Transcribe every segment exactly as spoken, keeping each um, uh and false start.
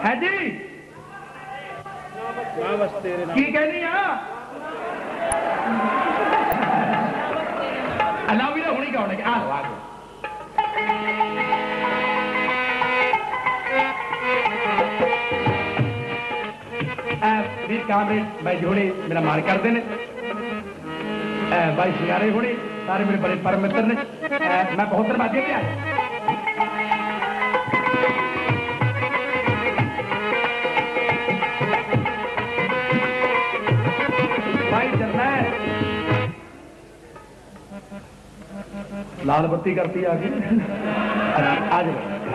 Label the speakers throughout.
Speaker 1: है जी की कहनी आ अल्लाह भी होनी का होने आ भी कामरेड भाई जोड़े मेरा मान करते हैं भाई सियारे होने सारे मेरे बड़े परम मित्र ने मैं बहुत धन्यवादी पे आया भाई चलना है लाल बत्ती करती आगे आज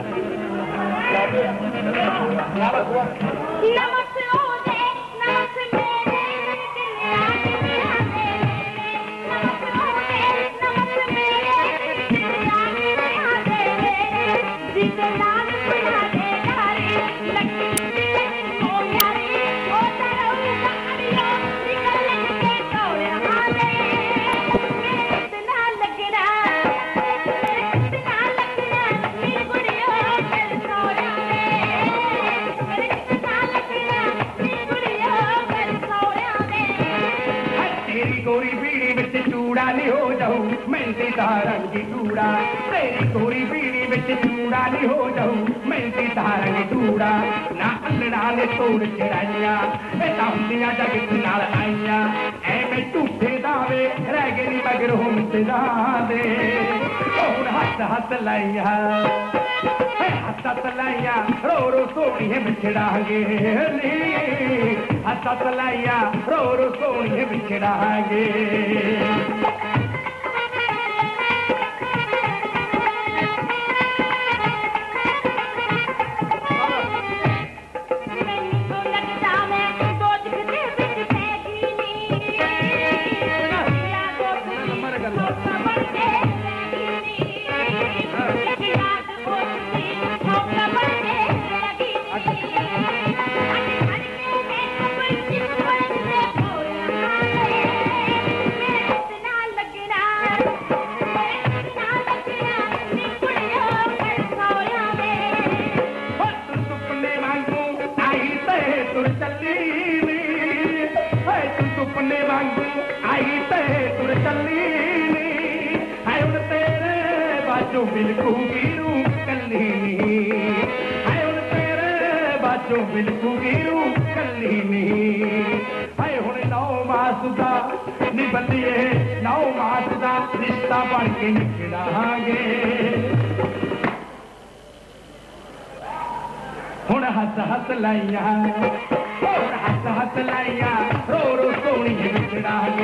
Speaker 1: रंगी टूड़ा तेरी गोरी पीड़ी बिच चूड़ा नहीं हो जाऊं मेहंदी रंग टूड़ा ना अंगड़ा ने तोड़ चढ़ाइया दाउंदियां जगत नाल आईया एवें झूठे दावे रह गए नी मगर हुण तेरा दे हुण हथ हथ लाइया हथ हथ लाइया रो रो सोहणीए विछड़ांगे हथ हथ लाइया रो रो सोहणीए विछड़ांगे रिश्ता बन के निकलांगे हुण हस हस लाइया हस हस लाइया रो रो सोहणी विछड़ांगे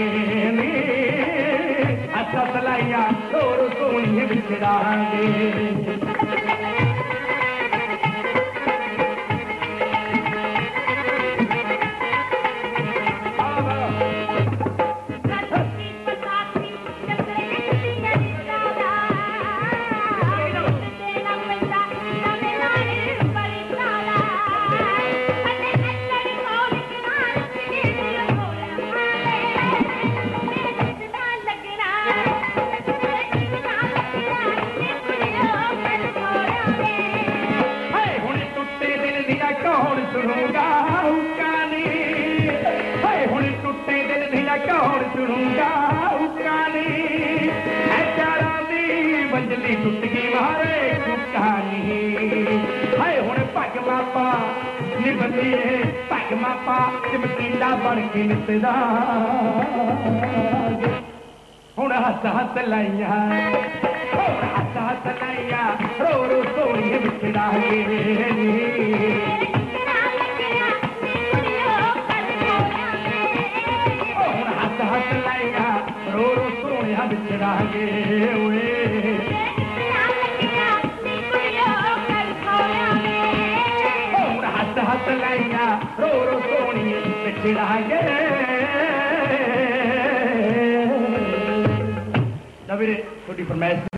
Speaker 1: हस हस लाइया रो रो सोहणी विछड़ांगे बन के नितदा हुण हस हस लाइया हस हस लाइया रो रो सोहणीए विछड़ांगे हुण हस हस लाइया रो रो सोहणिया विछड़ांगे हुण हस हस लाइया रो रो सोहणिए विछड़ांगे नवीरे थोड़ी फरमाइश